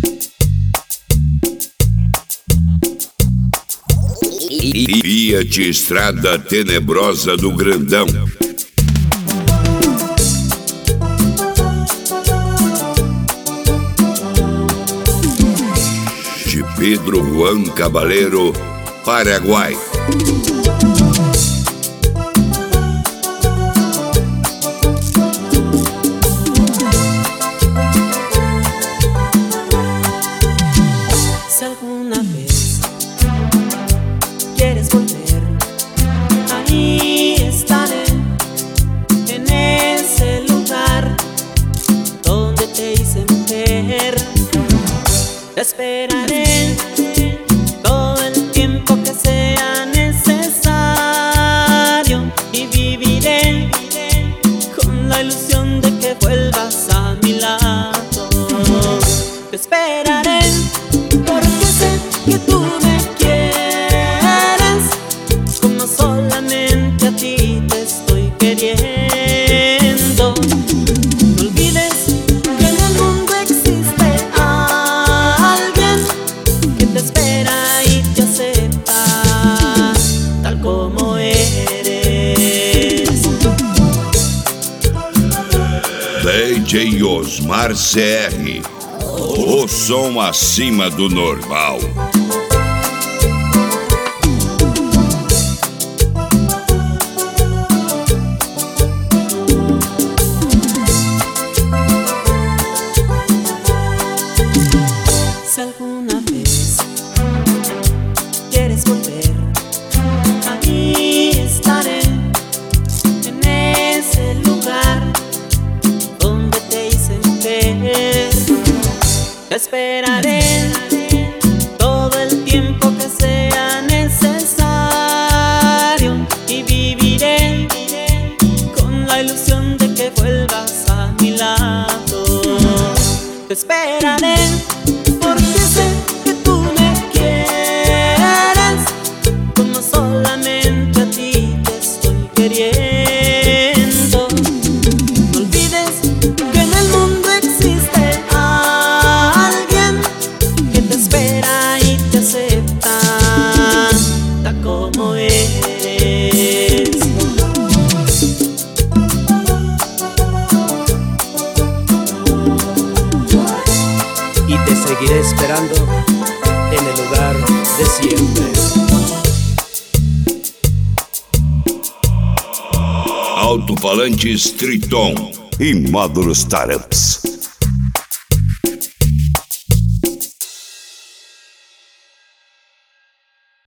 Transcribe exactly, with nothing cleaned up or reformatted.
Fiat Estrada Tenebrosa do Grandão. De Pedro Juan Caballero, Paraguai. Si alguna vez quieres volver, ahí estaré, en ese lugar donde te hice mujer. Te esperaré todo el tiempo que sea necesario y viviré con la ilusión de que vuelvas a mi lado. Te esperaré porque sé que tú me quieres como solamente a ti te estoy queriendo. No olvides que en el mundo existe alguien que te espera y te acepta tal como eres. D J Osmar C R, o som acima do normal. Si alguna vez quieres volver, ahí estaré, en ese lugar donde te hice mujer. Te esperaré todo el tiempo que sea necesario y viviré con la ilusión de que vuelvas a mi lado. Te esperaré porque sé que tú me quieres como solamente a ti te estoy queriendo. No olvides que en el mundo existe alguien que te espera y te acepta tal como eres. Y te seguiré esperando en el lugar de siempre. Alto-falantes Triton e módulos Tareps.